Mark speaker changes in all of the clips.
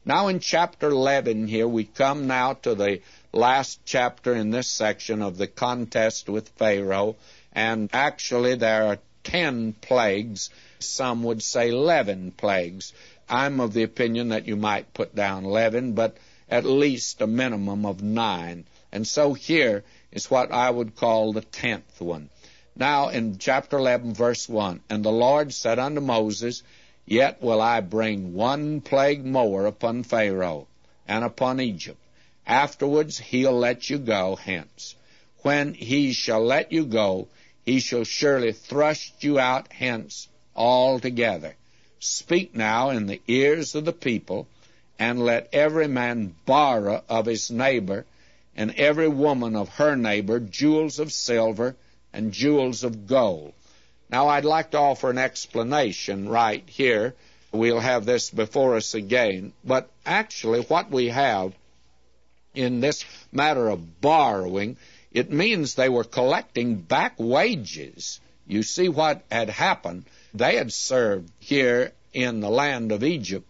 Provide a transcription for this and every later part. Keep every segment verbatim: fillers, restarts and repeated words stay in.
Speaker 1: Now in chapter eleven here, we come now to the last chapter in this section of the contest with Pharaoh, and actually there are ten plagues. Some would say eleven plagues. I'm of the opinion that you might put down eleven, but at least a minimum of nine. And so here is what I would call the tenth one. Now in chapter eleven, verse one, "And the Lord said unto Moses, Yet will I bring one plague more upon Pharaoh and upon Egypt. Afterwards he'll let you go hence. When he shall let you go, he shall surely thrust you out hence altogether. Speak now in the ears of the people, and let every man borrow of his neighbor, and every woman of her neighbor, jewels of silver and jewels of gold." Now I'd like to offer an explanation right here. We'll have this before us again. But actually what we have in this matter of borrowing, it means they were collecting back wages. You see what had happened. They had served here in the land of Egypt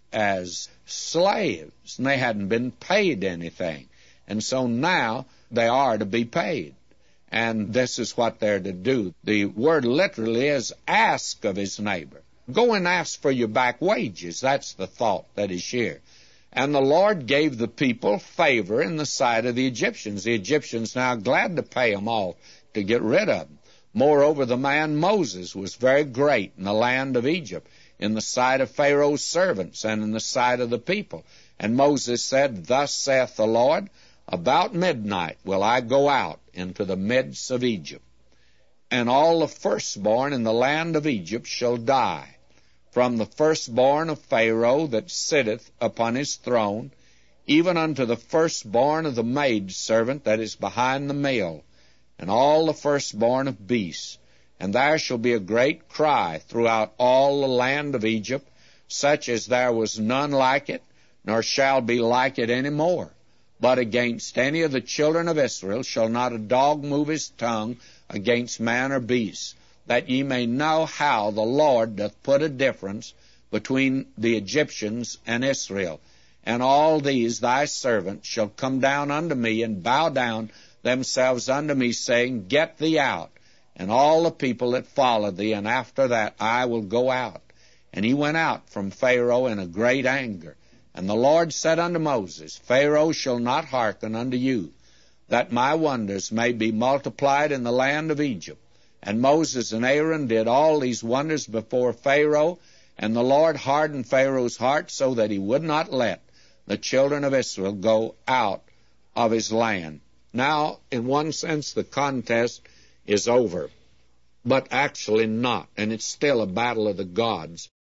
Speaker 1: as slaves, and they hadn't been paid anything. And so now they are to be paid. And this is what they're to do. The word literally is ask of his neighbor. Go and ask for your back wages. That's the thought that is here. And the Lord gave the people favor in the sight of the Egyptians. The Egyptians now glad to pay them all to get rid of them. Moreover, the man Moses was very great in the land of Egypt, in the sight of Pharaoh's servants and in the sight of the people. And Moses said, "Thus saith the Lord, about midnight will I go out into the midst of Egypt, and all the firstborn in the land of Egypt shall die, from the firstborn of Pharaoh that sitteth upon his throne, even unto the firstborn of the maidservant that is behind the mill, and all the firstborn of beasts. And there shall be a great cry throughout all the land of Egypt, such as there was none like it, nor shall be like it any more. But against any of the children of Israel shall not a dog move his tongue against man or beast, that ye may know how the Lord doth put a difference between the Egyptians and Israel. And all these thy servants shall come down unto me, and bow down themselves unto me, saying, Get thee out, and all the people that follow thee, and after that I will go out. And he went out from Pharaoh in a great anger. And the Lord said unto Moses, Pharaoh shall not hearken unto you, that my wonders may be multiplied in the land of Egypt. And Moses and Aaron did all these wonders before Pharaoh, and the Lord hardened Pharaoh's heart so that he would not let the children of Israel go out of his land. Now, in one sense, the contest is over, but actually not, and it's still a battle of the gods.